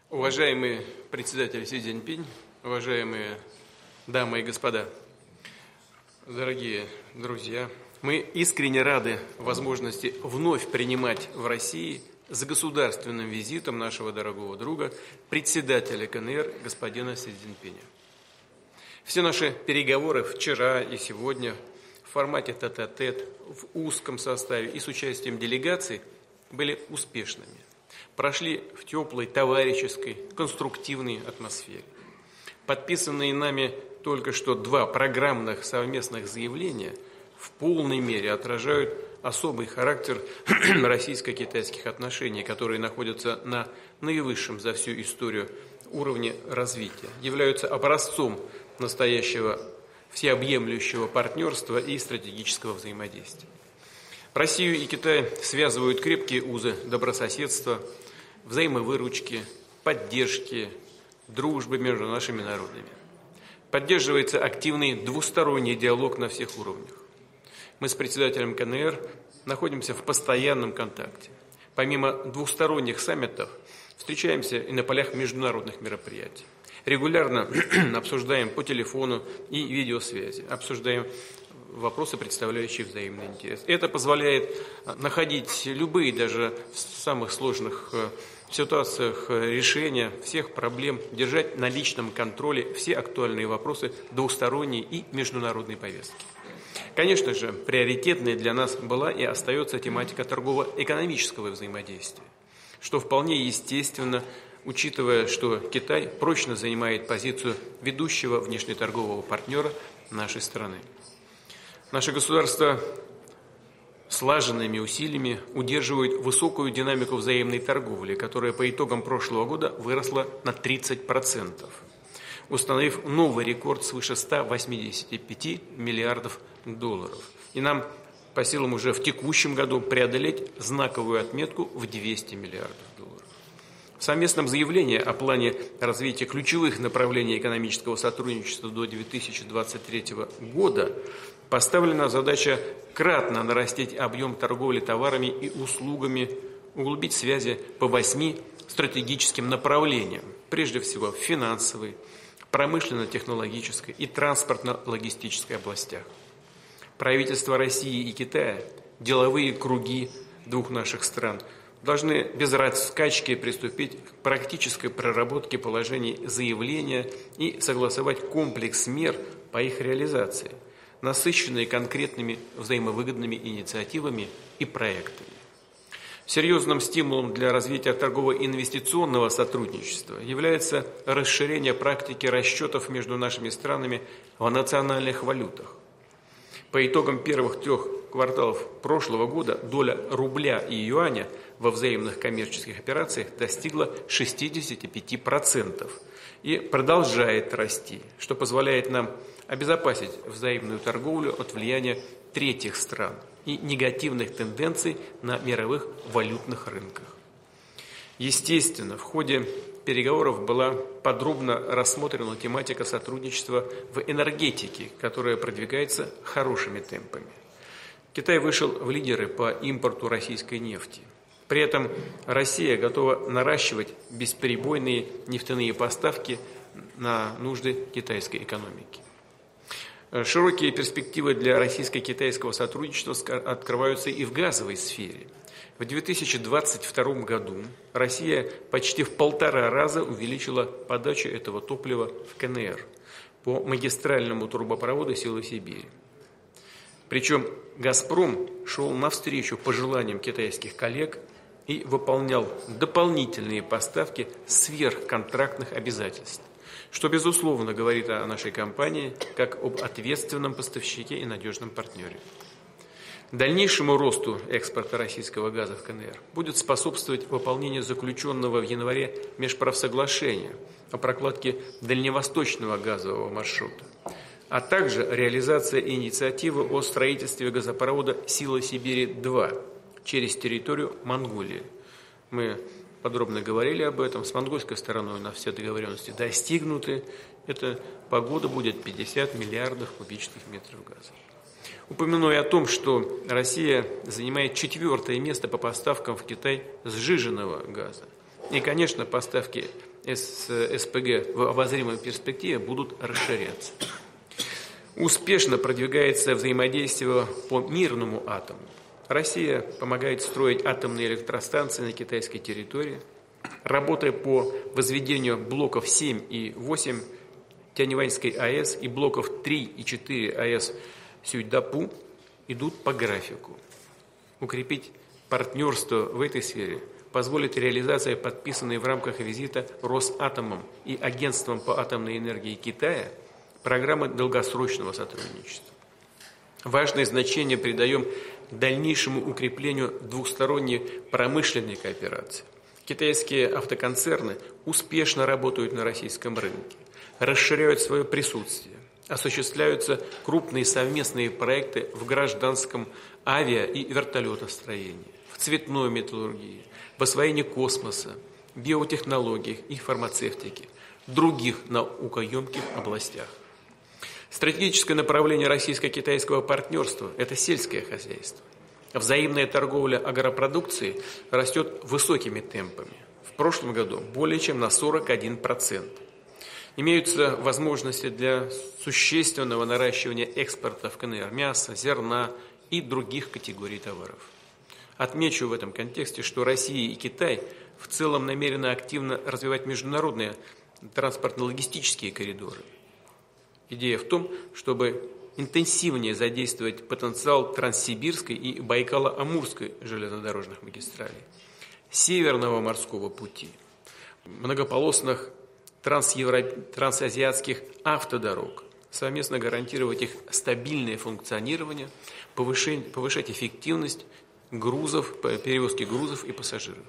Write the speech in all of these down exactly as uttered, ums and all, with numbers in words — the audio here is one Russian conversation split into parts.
Уважаемый председатель Си Цзиньпинь, уважаемые дамы и господа, дорогие друзья, мы искренне рады возможности вновь принимать в России с государственным визитом нашего дорогого друга, председателя ка эн эр господина Си Цзиньпиня. Все наши переговоры вчера и сегодня в формате тет-а-тет, в узком составе и с участием делегаций были успешными. Прошли в теплой, товарищеской, конструктивной атмосфере. Подписанные нами только что два программных совместных заявления в полной мере отражают особый характер российско-китайских отношений, которые находятся на наивысшем за всю историю уровне развития, являются образцом настоящего всеобъемлющего партнерства и стратегического взаимодействия. Россию и Китай связывают крепкие узы добрососедства, взаимовыручки, поддержки, дружбы между нашими народами. Поддерживается активный двусторонний диалог на всех уровнях. Мы с председателем ка эн эр находимся в постоянном контакте. Помимо двусторонних саммитов, встречаемся и на полях международных мероприятий. Регулярно обсуждаем по телефону и видеосвязи, обсуждаем вопросы, представляющие взаимный интерес. Это позволяет находить любые, даже в самых сложных ситуациях, решения всех проблем, держать на личном контроле все актуальные вопросы двусторонней и международной повестки. Конечно же, приоритетной для нас была и остается тематика торгово-экономического взаимодействия, что вполне естественно, учитывая, что Китай прочно занимает позицию ведущего внешнеторгового партнера нашей страны. Наше государство слаженными усилиями удерживает высокую динамику взаимной торговли, которая по итогам прошлого года выросла на тридцать процентов, установив новый рекорд свыше ста восьмидесяти пяти миллиардов долларов. И нам по силам уже в текущем году преодолеть знаковую отметку в двести миллиардов долларов. В совместном заявлении о плане развития ключевых направлений экономического сотрудничества до две тысячи двадцать третьего года поставлена задача кратно нарастить объем торговли товарами и услугами, углубить связи по восьми стратегическим направлениям, прежде всего в финансовой, промышленно-технологической и транспортно-логистической областях. Правительства России и Китая, деловые круги двух наших стран должны без раскачки приступить к практической проработке положений заявления и согласовать комплекс мер по их реализации, насыщенные конкретными взаимовыгодными инициативами и проектами. Серьезным стимулом для развития торгово-инвестиционного сотрудничества является расширение практики расчетов между нашими странами в национальных валютах. По итогам первых трех кварталов прошлого года доля рубля и юаня во взаимных коммерческих операциях достигла шестидесяти пяти процентов и продолжает расти, что позволяет нам обезопасить взаимную торговлю от влияния третьих стран и негативных тенденций на мировых валютных рынках. Естественно, в ходе переговоров была подробно рассмотрена тематика сотрудничества в энергетике, которая продвигается хорошими темпами. Китай вышел в лидеры по импорту российской нефти. При этом Россия готова наращивать бесперебойные нефтяные поставки на нужды китайской экономики. Широкие перспективы для российско-китайского сотрудничества открываются и в газовой сфере. В две тысячи двадцать втором году Россия почти в полтора раза увеличила подачу этого топлива в ка эн эр по магистральному трубопроводу «Сила Сибири». Причем «Газпром» шел навстречу пожеланиям китайских коллег и выполнял дополнительные поставки сверхконтрактных обязательств, что, безусловно, говорит о нашей компании как об ответственном поставщике и надежном партнере. Дальнейшему росту экспорта российского газа в ка эн эр будет способствовать выполнение заключенного в январе межправсоглашения о прокладке дальневосточного газового маршрута, а также реализация инициативы о строительстве газопровода «Сила Сибири-два» через территорию Монголии. Мы подробно говорили об этом. С монгольской стороной у нас все договоренности достигнуты. Это по году будет пятьдесят миллиардов кубических метров газа. Упомяну и о том, что Россия занимает четвертое место по поставкам в Китай сжиженного газа. И, конечно, поставки СПГ в обозримой перспективе будут расширяться. Успешно продвигается взаимодействие по мирному атому. Россия помогает строить атомные электростанции на китайской территории. Работая по возведению блоков семь и восемь Тяньваньской АЭС и блоков три и четыре АЭС Сюйдапу идут по графику. Укрепить партнерство в этой сфере позволит реализация подписанной в рамках визита Росатомом и Агентством по атомной энергии Китая программы долгосрочного сотрудничества. Важное значение придаем дальнейшему укреплению двухсторонней промышленной кооперации. Китайские автоконцерны успешно работают на российском рынке, расширяют свое присутствие, осуществляются крупные совместные проекты в гражданском авиа- и вертолетостроении, в цветной металлургии, в освоении космоса, биотехнологиях и фармацевтике, других наукоемких областях. Стратегическое направление российско-китайского партнерства – это сельское хозяйство. Взаимная торговля агропродукцией растет высокими темпами. В прошлом году более чем на сорок один процент. Имеются возможности для существенного наращивания экспорта в КНР мяса, зерна и других категорий товаров. Отмечу в этом контексте, что Россия и Китай в целом намерены активно развивать международные транспортно-логистические коридоры. Идея в том, чтобы интенсивнее задействовать потенциал Транссибирской и Байкало-Амурской железнодорожных магистралей, Северного морского пути, многополосных трансевро... трансазиатских автодорог, совместно гарантировать их стабильное функционирование, повышать, повышать эффективность грузов, перевозки грузов и пассажиров.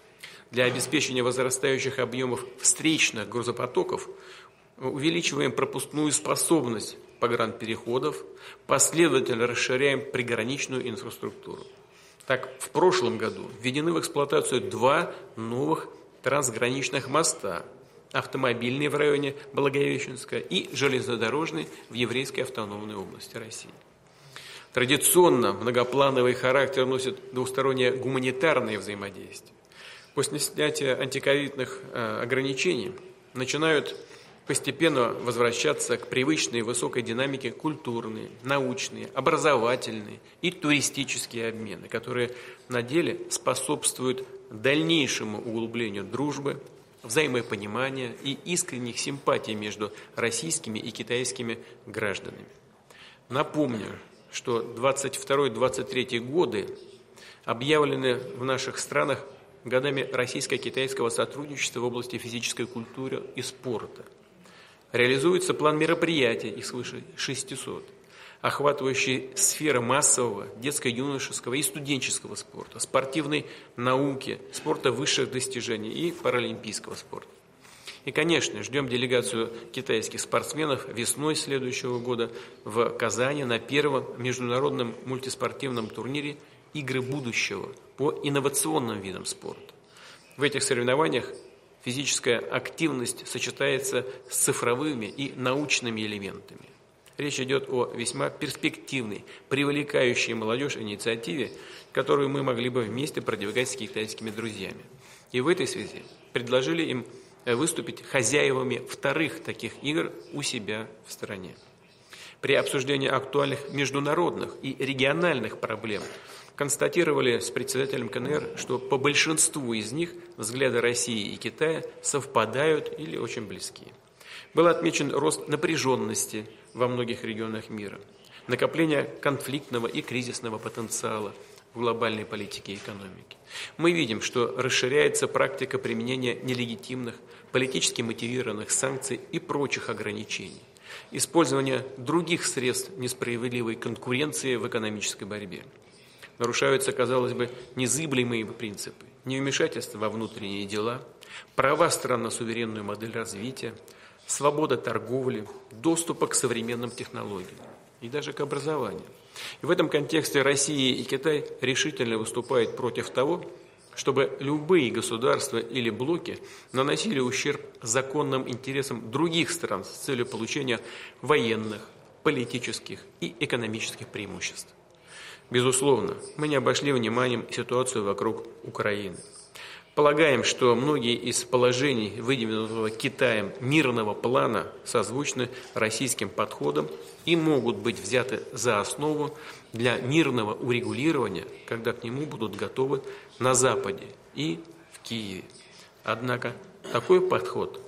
Для обеспечения возрастающих объемов встречных грузопотоков увеличиваем пропускную способность погранпереходов, последовательно расширяем приграничную инфраструктуру. Так, в прошлом году введены в эксплуатацию два новых трансграничных моста: автомобильный в районе Благовещенска и железнодорожный в Еврейской автономной области России. Традиционно многоплановый характер носит двустороннее гуманитарное взаимодействие. После снятия антиковидных э, ограничений начинают постепенно возвращаться к привычной высокой динамике культурные, научные, образовательные и туристические обмены, которые на деле способствуют дальнейшему углублению дружбы, взаимопонимания и искренних симпатий между российскими и китайскими гражданами. Напомню, что двадцать второй — двадцать третий годы объявлены в наших странах годами российско-китайского сотрудничества в области физической культуры и спорта. Реализуется план мероприятий, их свыше шестисот, охватывающий сферы массового, детско-юношеского и студенческого спорта, спортивной науки, спорта высших достижений и паралимпийского спорта. И, конечно, ждем делегацию китайских спортсменов весной следующего года в Казани на первом международном мультиспортивном турнире «Игры будущего» по инновационным видам спорта. В этих соревнованиях физическая активность сочетается с цифровыми и научными элементами. Речь идет о весьма перспективной, привлекающей молодежь инициативе, которую мы могли бы вместе продвигать с китайскими друзьями. И в этой связи предложили им выступить хозяевами вторых таких игр у себя в стране. При обсуждении актуальных международных и региональных проблем констатировали с председателем КНР, что по большинству из них взгляды России и Китая совпадают или очень близки. Был отмечен рост напряженности во многих регионах мира, накопление конфликтного и кризисного потенциала в глобальной политике и экономике. Мы видим, что расширяется практика применения нелегитимных, политически мотивированных санкций и прочих ограничений, использование других средств несправедливой конкуренции в экономической борьбе. Нарушаются, казалось бы, незыблемые принципы: невмешательство во внутренние дела, права стран на суверенную модель развития, свобода торговли, доступа к современным технологиям и даже к образованию. И в этом контексте Россия и Китай решительно выступают против того, чтобы любые государства или блоки наносили ущерб законным интересам других стран с целью получения военных, политических и экономических преимуществ. Безусловно, мы не обошли вниманием ситуацию вокруг Украины. Полагаем, что многие из положений, выдвинутого Китаем мирного плана, созвучны российским подходам и могут быть взяты за основу для мирного урегулирования, когда к нему будут готовы на Западе и в Киеве. Однако такой подход,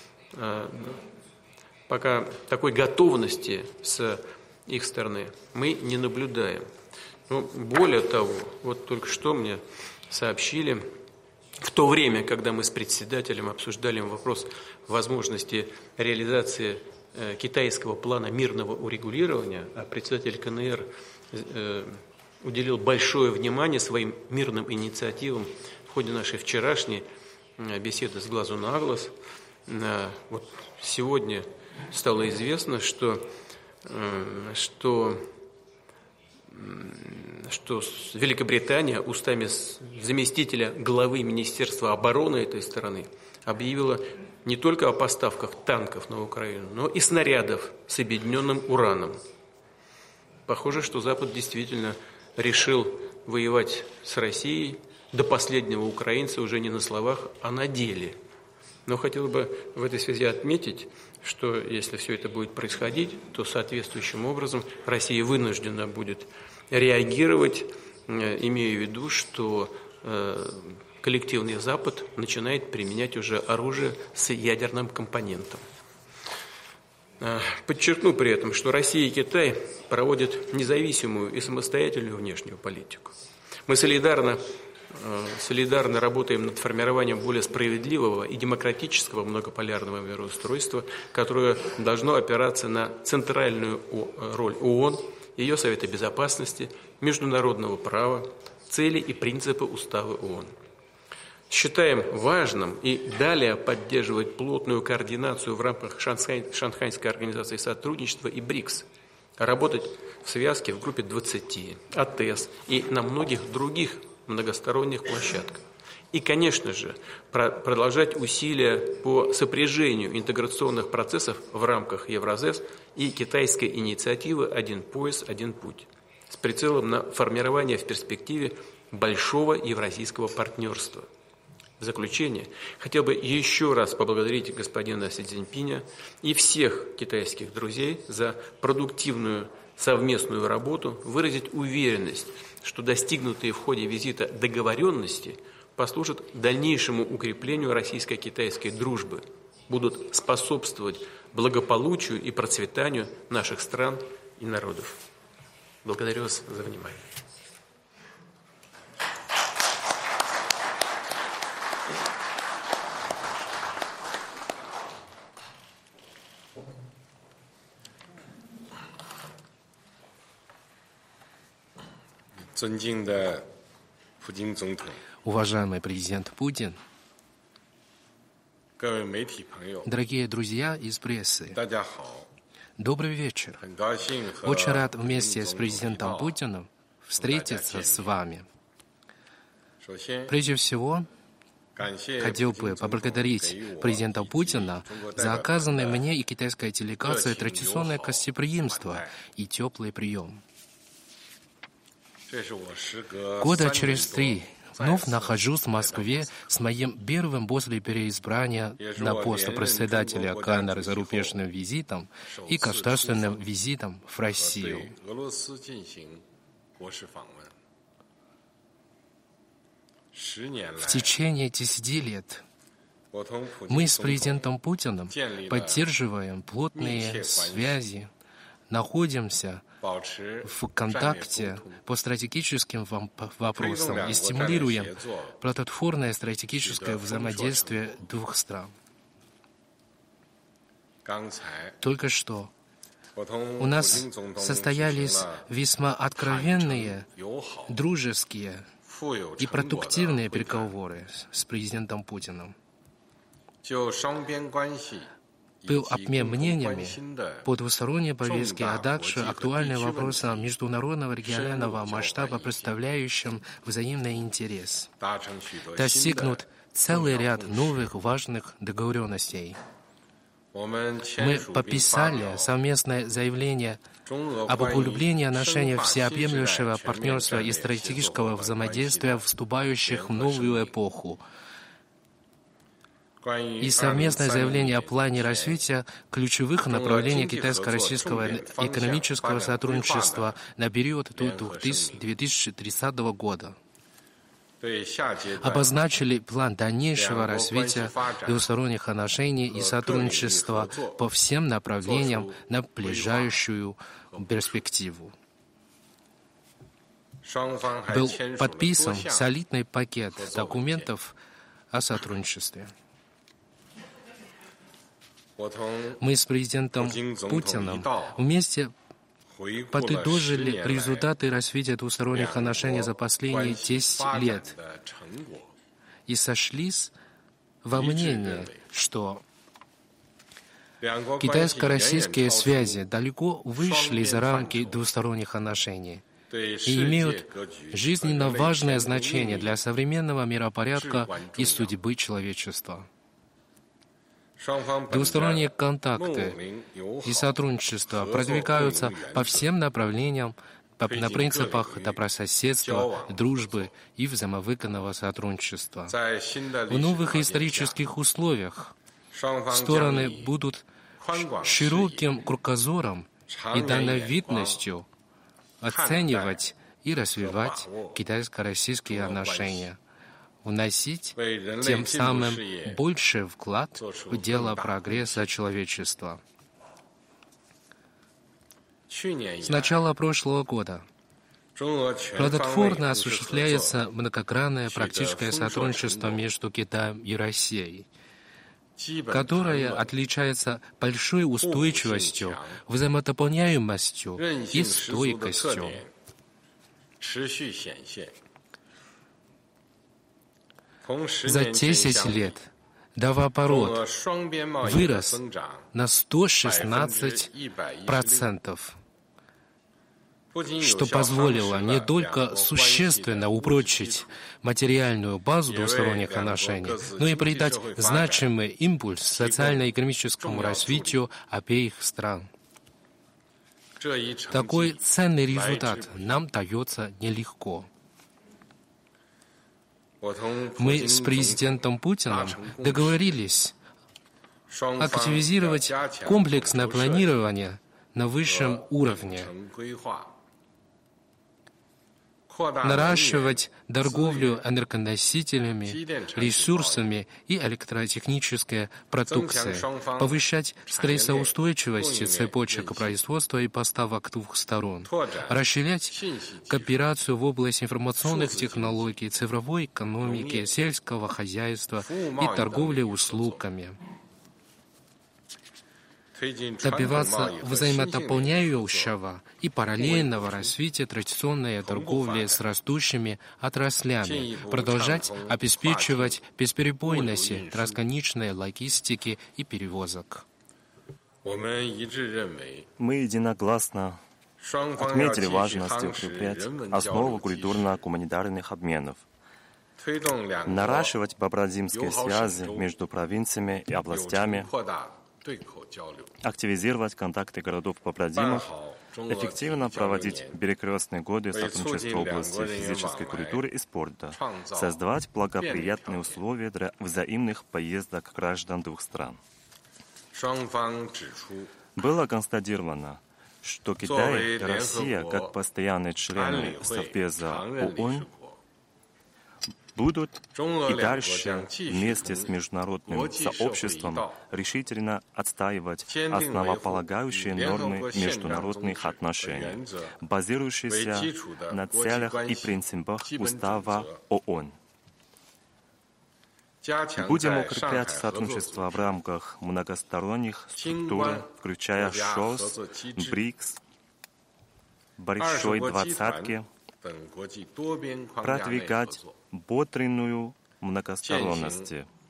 пока такой готовности с их стороны мы не наблюдаем. Но более того, вот только что мне сообщили, в то время, когда мы с председателем обсуждали вопрос возможности реализации э, китайского плана мирного урегулирования, а председатель КНР э, уделил большое внимание своим мирным инициативам в ходе нашей вчерашней э, беседы с глазу на глаз, э, вот сегодня стало известно, что, э, что что Великобритания устами заместителя главы Министерства обороны этой страны объявила не только о поставках танков на Украину, но и снарядов с объединенным ураном. Похоже, что Запад действительно решил воевать с Россией до последнего украинца уже не на словах, а на деле. Но хотел бы в этой связи отметить, что если все это будет происходить, то соответствующим образом Россия вынуждена будет реагировать, имея в виду, что коллективный Запад начинает применять уже оружие с ядерным компонентом. Подчеркну при этом, что Россия и Китай проводят независимую и самостоятельную внешнюю политику. Мы солидарно солидарно работаем над формированием более справедливого и демократического многополярного мироустройства, которое должно опираться на центральную роль ООН, ее Совета Безопасности, международного права, цели и принципы Устава ООН. Считаем важным и далее поддерживать плотную координацию в рамках Шанхайской организации сотрудничества и БРИКС, работать в связке в группе двадцати, АТЭС и на многих других многосторонних площадках. И, конечно же, продолжать усилия по сопряжению интеграционных процессов в рамках Евразес и китайской инициативы «Один пояс, один путь» с прицелом на формирование в перспективе большого евразийского партнерства. В заключение хотел бы еще раз поблагодарить господина Си Цзиньпиня и всех китайских друзей за продуктивную совместную работу, выразить уверенность, что достигнутые в ходе визита договоренности послужат дальнейшему укреплению российско-китайской дружбы, будут способствовать благополучию и процветанию наших стран и народов. Благодарю вас за внимание. 尊敬的普京总统， Уважаемый президент Путин, 各位媒体朋友， дорогие друзья из прессы, 大家好， добрый вечер. 很高兴和 Очень рад 普京 вместе 总 с 统 президентом 一道 Путиным встретиться с вами. 首先， Прежде всего, 感谢 хотел 普京 бы 总统 поблагодарить 给予我 президента 以及 Путина 中国代 за 表 оказанное 团的 мне и китайской делегации очень традиционное 友好 гостеприимство 款待。 и теплый прием. 这是我时隔 Года 三年 через 多 три 再 вновь 次 нахожусь в 来到 Москве с моим первым после переизбрания на пост председателя КНР зарубежным визитом и государственным визитом в 和 Россию. 对俄罗斯进行国事访问。十年 В 来， течение десяти лет 我同普京 мы с 总统 президентом Путиным 建立了 поддерживаем плотные связи, находимся 保持 в 战略 контакте 沟通 по стратегическим вам- 推动 вопросам 两 и 国战略 стимулируем 协作 плодотворное стратегическое Всегда взаимодействие двух стран. 刚才 Только что 我同 у 普 нас 京总统 состоялись 举行了 весьма 坦 откровенные, 诚友好 дружеские 富有 и 成果的 продуктивные 会谈 переговоры с президентом Путиным. 就双边关系 Был 以及 обмен 共同 мнениями 关心的 по двусторонней повестке, а также 重大 актуальные 国际和地区 вопросы 问题 международного регионального 深入交换 масштаба, 意见 представляющим взаимный интерес. 达成许多新的 Достигнут целый 重要 ряд 共识 новых важных договоренностей. 我们签 Мы 署并发 подписали 表 совместное заявление 中俄 об 关于 углублении 深 отношений 化新时代 всеобъемлющего 全面 партнерства 战 и 略协作 стратегического 伙伴关系 взаимодействия, 的 вступающих в 联合声 новую 明 эпоху. и совместное заявление о плане развития ключевых направлений китайско-российского экономического сотрудничества на период до две тысячи тридцатого года. Обозначили план дальнейшего развития двусторонних отношений и сотрудничества по всем направлениям на ближайшую перспективу. Был подписан солидный пакет документов о сотрудничестве. Мы с президентом Путиным вместе подытожили результаты развития двусторонних отношений за последние десять лет и сошлись во мнении, что китайско-российские связи далеко вышли за рамки двусторонних отношений и имеют жизненно важное значение для современного миропорядка и судьбы человечества. Двусторонние контакты и сотрудничество продвигаются по всем направлениям на принципах добрососедства, дружбы и взаимовыгодного сотрудничества. В новых исторических условиях стороны будут широким кругозором и дальновидностью оценивать и развивать китайско-российские отношения, вносить тем самым больший вклад в дело прогресса человечества. С начала прошлого года плодотворно осуществляется многогранное практическое сотрудничество между Китаем и Россией, которое отличается большой устойчивостью, взаимодополняемостью и стойкостью. За десять лет товарооборот вырос на сто шестнадцать процентов, что позволило не только существенно упрочить материальную базу двусторонних отношений, но и придать значимый импульс социально-экономическому развитию обеих стран. Такой ценный результат нам дается нелегко. Мы с президентом Путиным договорились активизировать комплексное планирование на высшем уровне, наращивать торговлю энергоносителями, ресурсами и электротехнической продукцией, повышать стрессоустойчивость цепочек производства и поставок двух сторон, расширять кооперацию в области информационных технологий, цифровой экономики, сельского хозяйства и торговли услугами, добиваться взаимодополняющего и параллельного развития традиционной торговли с растущими отраслями, продолжать обеспечивать бесперебойность трансграничной логистики и перевозок. Мы единогласно отметили важность укреплять основу культурно-гуманитарных обменов, наращивать побратимские связи между провинциями и областями, активизировать контакты городов-побратимов, эффективно проводить перекрестные годы сотрудничества в области физической культуры и спорта, создавать благоприятные условия для взаимных поездок граждан двух стран. Было констатировано, что Китай и Россия, как постоянные члены Совбеза ООН, будут и дальше вместе с международным сообществом решительно отстаивать основополагающие нормы международных отношений, базирующиеся на целях и принципах Устава ООН. Будем укреплять сотрудничество в рамках многосторонних структур, включая ШОС, БРИКС, Большой Двадцатки, продвигать бодренную многосторонность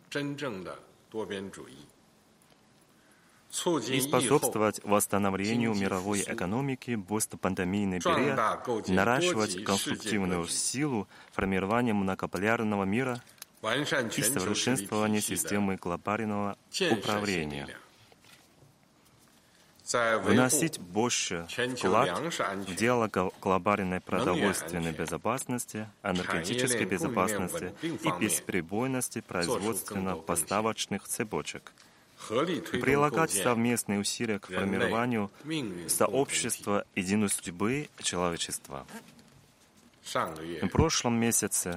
и способствовать восстановлению мировой экономики в постпандемийный период, наращивать конструктивную силу формирования многополярного мира и совершенствования системы глобального управления. вносить больше вклад в дело глобальной продовольственной безопасности, энергетической безопасности и бесперебойности производственно-поставочных цепочек, прилагать совместные усилия к формированию сообщества единой судьбы человечества. В прошлом месяце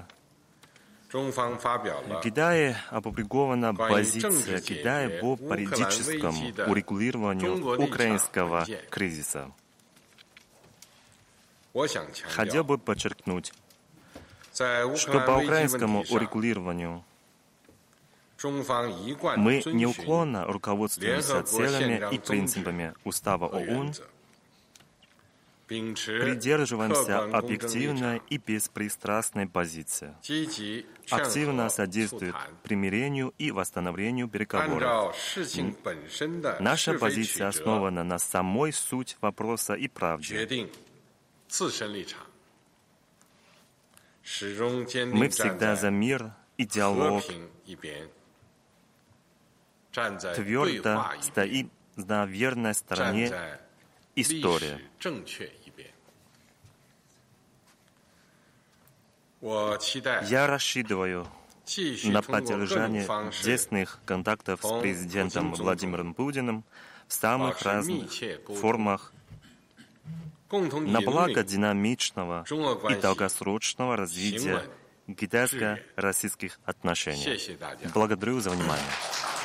в Китае опубликована позиция Китая по политическому урегулированию украинского кризиса. Хотел бы подчеркнуть, что по украинскому урегулированию мы неуклонно руководствуемся целями и принципами Устава ООН, придерживаемся объективной и беспристрастной позиции, активно содействует примирению и восстановлению переговоров. Наша позиция основана на самой сути вопроса и правде. Мы всегда за мир и диалог, твердо стоим на верной стороне истории. Я рассчитываю на поддержание тесных контактов с президентом Владимиром Путиным в самых разных формах на благо динамичного и долгосрочного развития китайско-российских отношений. Благодарю за внимание.